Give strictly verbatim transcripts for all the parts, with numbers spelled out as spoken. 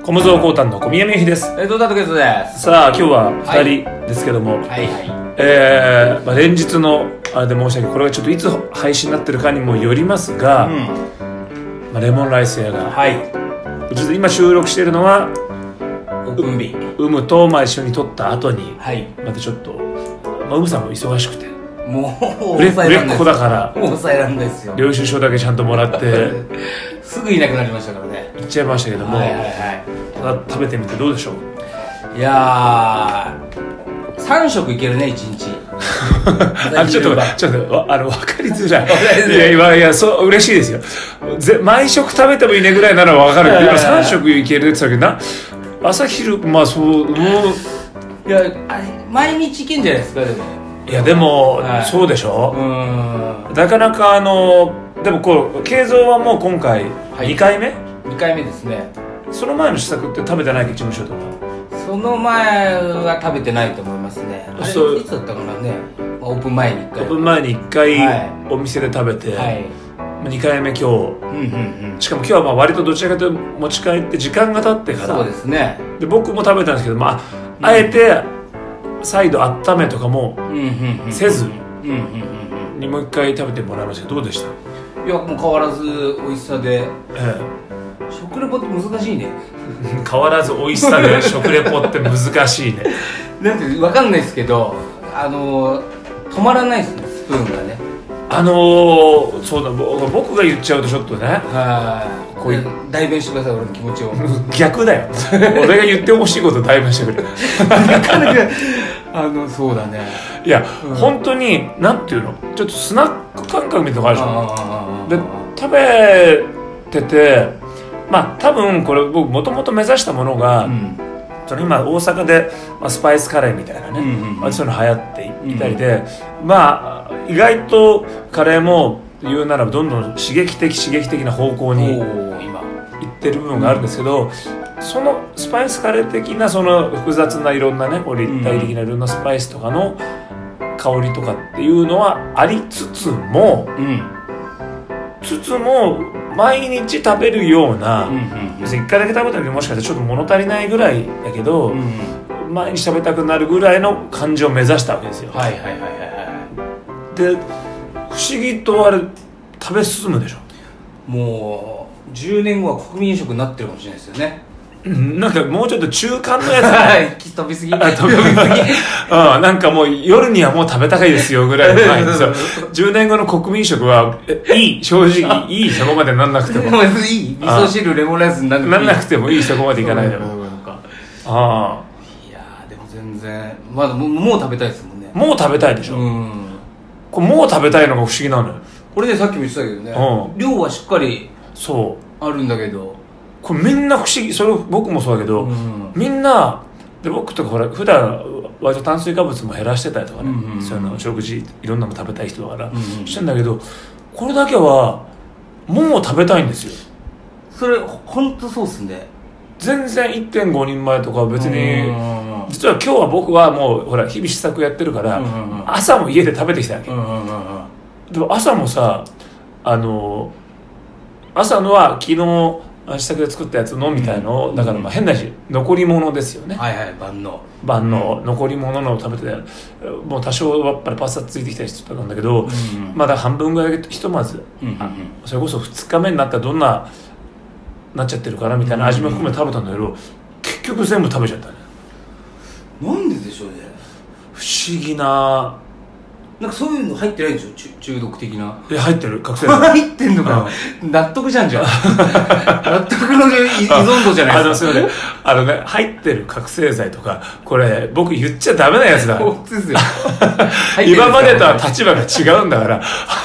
小無造高端の小宮美由です。 えー、どうだとけつです。 さあ今日はふたりですけども、 はいはいはい、 えーまあ、連日のあれで申し訳ない、これがちょっといつ配信になってるかにもよりますが、うんまあ、レモンライス屋が、はい、ちょっと今収録しているのはオープン日、 うむとまあ一緒に撮った後に、 はい、 またちょっと、まあ、うむさんも忙しくてもう売れっ子だから抑えらんないですよ。 領収書だけちゃんともらってすぐいなくなりましたからね。 行っちゃいましたけども、はいはいはい、食べてみてどうでしょう。 いやーさん食いけるねいちにちあちょっとちょっとあの分かりづらいいや今いやそう嬉しいですよ。ぜ毎食食べてもいいねぐらいなら分かるけど今さん食いけるって言ってたけどな、朝昼まあそうもういやあれ毎日いけんじゃないですか。でもいやでも、はい、そうでしょ。うんなかなかあのでもこう慶三はもう今回にかいめ、はい、 にかいめですね。 その前の試作って食べてないっけ、事務所とか。 その前は食べてないと思いますね。あれいつだったかなね。オープン前にいっかいオープン前にいっかいお店で食べて、はい、にかいめ今日、うんうんうん、しかも今日はまあ割とどちらかというと持ち帰って時間が経ってからそうですね。で僕も食べたんですけど、まあ、あえて再度温めとかもせずにもう一回食べてもらいましたけどどうでした？ いやもう変わらず美味しさで、ええ、食レポって難しいね変わらず美味しさで食レポって難しいねなんて分かんないですけどあの止まらないですねスプーンがね。 あのー、そうだ僕が言っちゃうとちょっとねはいこういう代弁してください俺の気持ちを逆だよ俺が言ってほしいことを代弁してくれなかなかあのそうだね。 いや、うん、本当になんていうのちょっとスナック感覚みたいなのがあるでしょ。で食べててまあ多分これ僕もともと目指したものが、うん、その今大阪で、まあ、スパイスカレーみたいなね、うんうんまあ、そういうの流行っていたりで、うん、まあ意外とカレーも言うならばどんどん刺激的刺激的な方向に今いってる部分があるんですけど、うん、そのスパイスカレー的なその複雑ないろんなねこう立体的ないろんなスパイスとかの香りとかっていうのはありつつも、うん、つつも毎日食べるような、うんうん、別にいっかいだけ食べた時もしかしたらちょっと物足りないぐらいだけど、うんうん、毎日食べたくなるぐらいの感じを目指したわけですよ。はいはいはいはいで不思議とあれ食べ進むでしょ。もうじゅうねんごは国民食になってるかもしれないですよね。 なんかもうちょっと中間のやつ飛びすぎ飛びすぎうんなんかもう夜にはもう食べたいですよぐらいの前にさじゅうねんごの国民食はいい正直いいそこまでなんなくてもいい味噌汁レモンライスになんなくてもいいそこまでいかないでもああいやでも全然まだもう、もう食べたいですもんね。 もう食べたいでしょ。うんこれもう食べたいのが不思議なのよ。これねさっきも言ってたけどね、うん、量はしっかりそうあるんだけどこれみんな不思議。それ僕もそうだけど、うん、みんなで僕とかほら普段割と炭水化物も減らしてたりとかね、うんうん、そういうの食事いろんなの食べたい人だから、うんうん、してんだけどこれだけはもう食べたいんですよ。 それ本当そうっすね。 全然 いってんご 人前とか別に実は今日は僕はもうほら日々試作やってるから、うんうんうん、朝も家で食べてきたわけ、うんうんうん、でも朝もさあの朝のは昨日試作で作ったやつのみたいのを、うん、だからまあ変なし残り物ですよね。 はいはい万能万能、うん、残り物のを食べてもう多少やっぱりパスタついてきたりしてたんだけど、うんうん、まだ半分ぐらいひとまず、うんうんうん、それこそふつかめになったらどんななっちゃってるかなみたいな味も含め食べたんだけど、うん、結局全部食べちゃったね。 なんででしょうね。 不思議ななんかそういうの入ってないでしょ中毒的な。 え入ってる覚醒剤入ってんのか納得じゃんじゃん納得の依存度じゃないですか。あのすいませんあのね入ってる覚醒剤とかこれ僕言っちゃダメなやつだ本当ですよ今までとは立場が違うんだから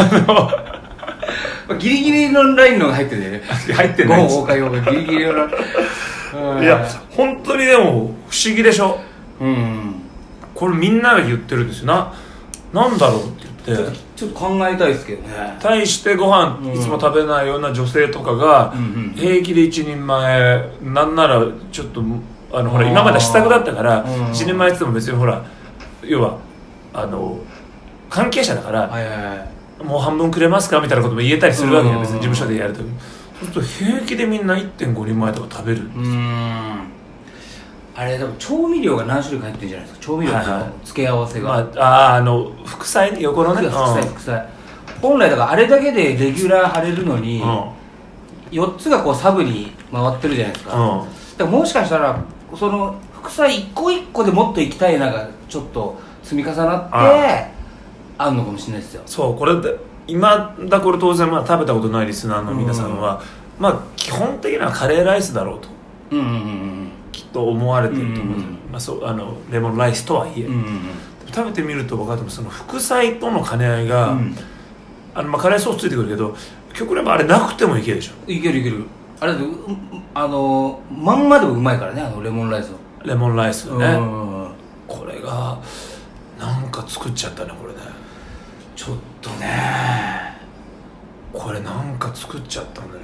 あのギリギリのラインのが入ってるね。 入ってないもうギリギリのラインいや本当にでも不思議でしょ。うんこれみんなが言ってるんですよな。なんだろうって言ってちょっと考えたいですけどね。 対してご飯いつも食べないような女性とかが平気で一人前なんならちょっとあのほら今まで試作だったから一人前って言っても別にほら要はあの関係者だから、はいはいはい、もう半分くれますかみたいなことも言えたりするわけよ別に事務所でやるとそうすると平気でみんな いってんご 人前とか食べるんですよ。うーん、 あれ多分調味料が何種類か入ってるんじゃないですか。調味料の付け合わせが、 はいはい、まあ、ああの副菜ね、横のね、 副菜副菜本来だからあれだけでレギュラー張れるのに、うん、よっつがこうサブに回ってるじゃないですか、うん、だからもしかしたらその副菜一個一個でもっといきたいながちょっと積み重なってあるのかもしれないですよ。 そう、これで今だこれ当然まあ食べたことないリスナーの皆さんは、うん、まあ基本的にはカレーライスだろうと、うんうんうん、きっと思われてると思う、うんうん、まあ、そうあのレモンライスとはいえ、うんうん、食べてみると分かってもその副菜との兼ね合いが、うん、あのまあカレーソースついてくるけど極力あれなくてもいけるでしょ。 いけるいける。あれあのまんまでもうまいからね、あのレモンライスのレモンライスね、うん、これがなんか作っちゃったねこれね。 ちょっとねこれなんか作っちゃったんだ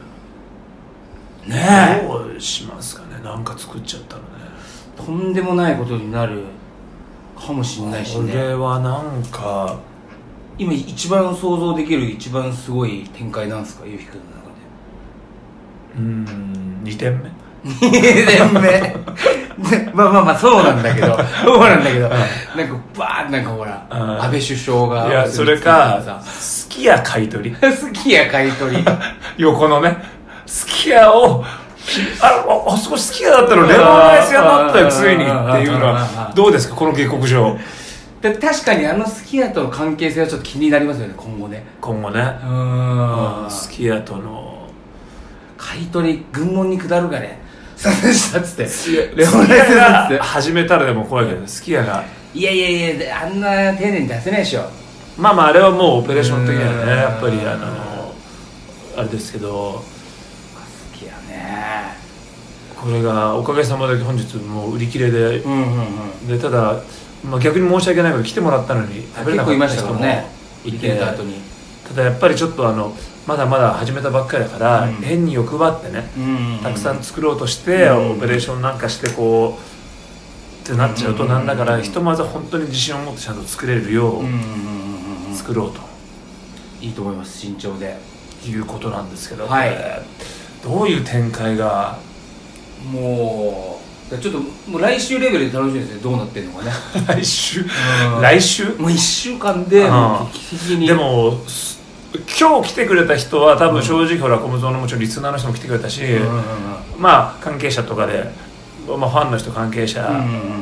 ね。 ねえ、 どうしますかね。なんか作っちゃったのね。 とんでもないことになるかもしれないしね。 これはなんか今一番想像できる一番すごい展開なんですか、ゆうひくんの中で。 うーん、にてんめにてんめまあまあまあそうなんだけどそうなんだけど、なんかバーンなんかほら安倍首相が、 いやそれかすき家買い取りすき家買い取り横のねすき家をあ, あそこすき家だったのレモンライス屋になったよついにっていうのはどうですか、この下克上。 で確かにあのすき家との関係性はちょっと気になりますよね、今後ね。 今後ね、うん、すき家との買い取り群門に下るがね、そうしたっつってレモンライスが始めたらでも怖いけど、すき家がいやいやいやあんな丁寧に出せないでしょ。 まあまああれはもうオペレーション的にはねやっぱりあのあれですけど、 すき家ねこれがおかげさまで本日もう売り切れで、うんうんうん、でただ、まあ、逆に申し訳ないけど来てもらったのに食べれなかった人もいて、ただやっぱりちょっとあのまだまだ始めたばっかりだから、うん、変に欲張ってね、うんうんうん、たくさん作ろうとして、うんうん、オペレーションなんかしてこうってなっちゃうとなんだから、ひとまず本当に自信を持ってちゃんと作れるよう作ろうと、 いいと思います、慎重でいうことなんですけど、 はい、 どういう展開がもうちょっともう来週レベルで楽しみですね、どうなってるのかね来週来週もういっしゅうかんでもう劇的に。 でも今日来てくれた人は多分正直ほらコムゾーのもちろんリスナーの人も来てくれたし、うんうんうん、まあ関係者とかで、まあ、ファンの人関係者、うんうん、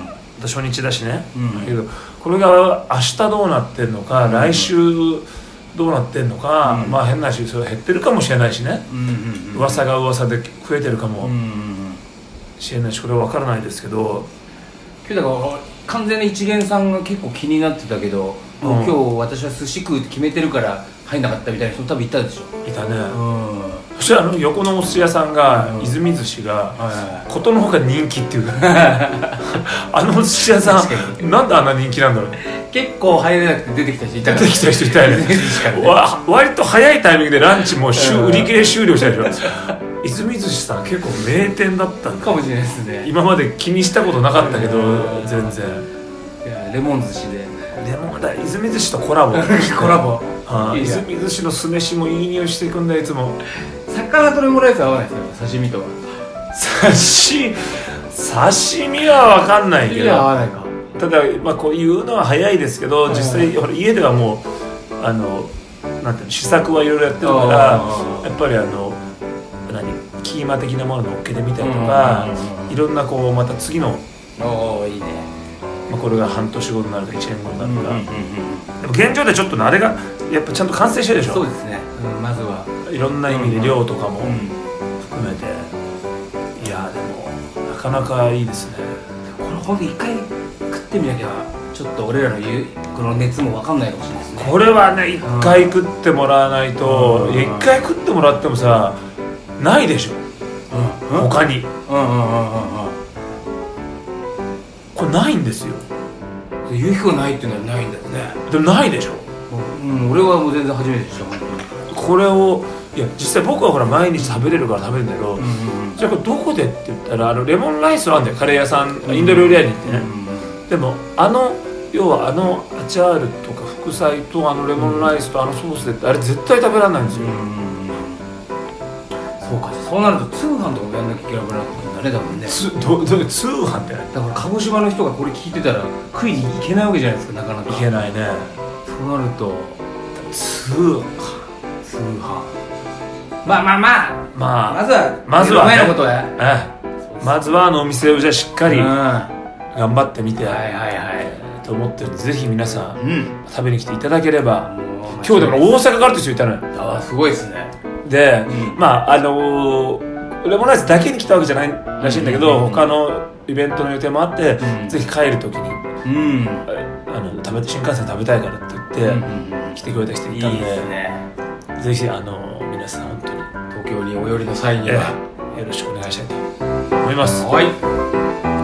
初日だしね、うんうん、だけどこれが明日どうなってんのか、うんうん、来週どうなってんのか、うん、まあ変な話それ減ってるかもしれないしね、うんうんうん、噂が噂で増えてるかもしれないし、これは分からないですけど、 今日だから完全に一元さんが結構気になってたけど、うん、もう今日私は寿司食うって決めてるから入んなかったみたいな人多分いたでしょ。 いたね、うん、そしてあの横のお寿司屋さんが、うん、泉寿司がことのほか人気っていうあのお寿司屋さんなんであんな人気なんだろう。 結構入れなくて出てきた人いたから出てきた人いたよねわ割と早いタイミングでランチも売り切れ終了したでしょ泉寿司さん結構名店だったんだかもしれないですね。 今まで気にしたことなかったけど全然。 いやレモン寿司でレモンだ泉寿司とコラボコラボあ泉寿司の酢飯もいい匂いしていくんだいつも。 魚とレモンライス合わないですよ刺身とは。 刺刺身は分かんないけど合わないか。 ただ、まあ、こう言うのは早いですけど、実際家ではもうあのなんていうの試作はいろいろやってるからやっぱりあの何キーマ的なもののっけてみたりとか、いろんなこうまた次のおいいね、 まあ、これが半年後になるかいちねんごになるか、でも現状でちょっとあれがやっぱちゃんと完成してるでしょ。 そうですね、うん、まずはいろんな意味で量とかも含めて、いやでもなかなかいいですね。 これほんと一回食ってみなきゃちょっと俺らの言うこの熱も分かんないかもしれないですね。 これはね一回食ってもらわないと、一回食ってもらってもさないでしょ、うん、他に、うんうんうんうん、これないんですよ。 ゆうひくがないっていうのはないんだよね。 でもないでしょ、 うん、俺はもう全然初めてでした。 これをいや実際僕はほら毎日食べれるから食べるんだけど、うんうんうん、じゃあこれどこでって言ったらあのレモンライスはあるんだよ、カレー屋さん、インド料理屋に行ってね、うんうんうん、でもあの要はあのアチャールとか副菜とあのレモンライスとあのソースでってあれ絶対食べられないんですよ、うんうんうん、 そうか、そうなると通販とかもやんなきゃいけなくなるんだね、多分ね。 つどど通販ってだから鹿児島の人がこれ聞いてたら食いに行けないわけじゃないですか、なかなか。 いけないね。 そうなると通販通販まあまあまあまあまずはまずは、ね、 目の前のことや、 ええ、まずはあのお店をじゃあしっかりうん頑張ってみて、 はいはいはいと思ってるんで、ぜひ皆さん、 うん、 食べに来ていただければ。 もう今日でも大阪からという人いたのよ。 ああすごいですね。 で、 うん、 まああのー、レモンライスだけに来たわけじゃないらしいんだけど、うんうんうん、他のイベントの予定もあって、うん、ぜひ帰る時に、うん、あの食べて新幹線食べたいからって言って、うんうんうん、来てくれた人いたんで、いいですね、ぜひあのー、皆さん本当に東京にお寄りの際には、 えー、よろしくお願いしたいと思います。 はい。